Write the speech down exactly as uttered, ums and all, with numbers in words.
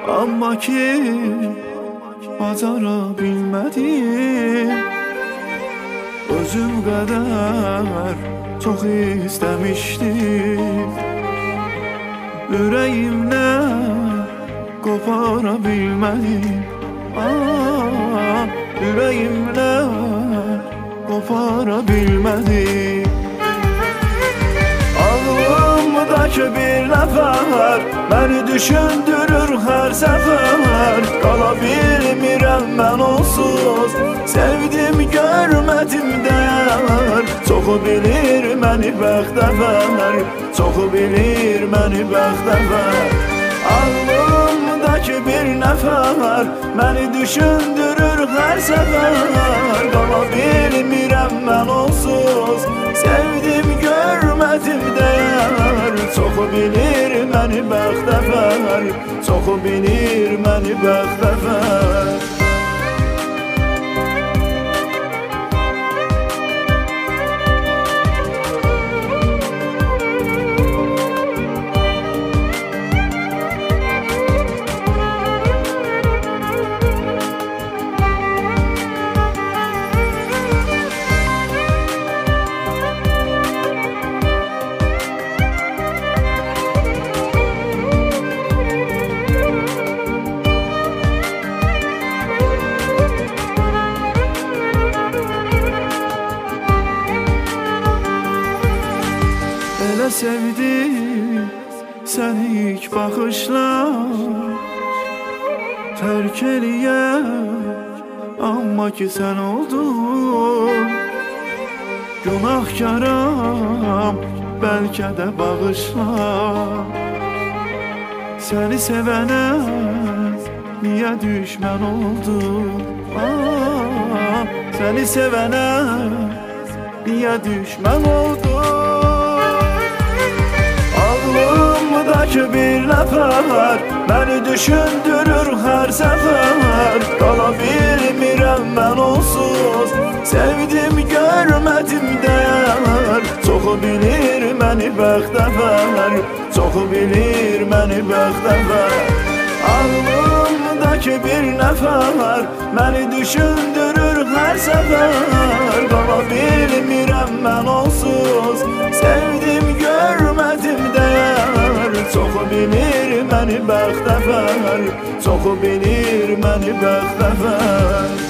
Amma ki bacara bilmədim. Özüm qədər çox istəmişdim. Ürəyimlə qopara bilmədim. Aa, ürəyimlə qopara bilmədim. Ağlımdakı bir nəfər məni düşündürür hər səfər. Qala bilmirəm mən onsuz, sevdim görmədim dəyər. Çoxu bilir məni bəxtəvər, çoxu bilir məni bəxtəvər. Ağlımdakı bir nəfər məni düşündürür hər səfər. Qala bilmirəm mən onsuz, sevdim görmədim dəyər. Çoxu bilir məni bəxtəvər, çoxu bilir məni bəxtəvər. Elə sevdim səni ilk baxışla, tərk eləyək, amma ki sən oldun. Günahkaram, bəlkə də bağışla. Səni sevənə niyə düşmən oldun? Aa, səni sevənə niyə düşmən oldun? Ağlımdakı bir nəfər məni düşündürür hər səfər. Qala bilmirəm mən onsuz, sevdim görmədim dəyər. Çoxu bilir məni bəxtəvər, çoxu bilir məni bəxtəvər. Ağlımdakı bir nəfər məni düşündürür hər səfər. Qala bilmirəm mən onsuz, sevdim görmədim dəyər. Çoxu bilir məni bəxtəvər, çoxu bilir məni bəxtəvər.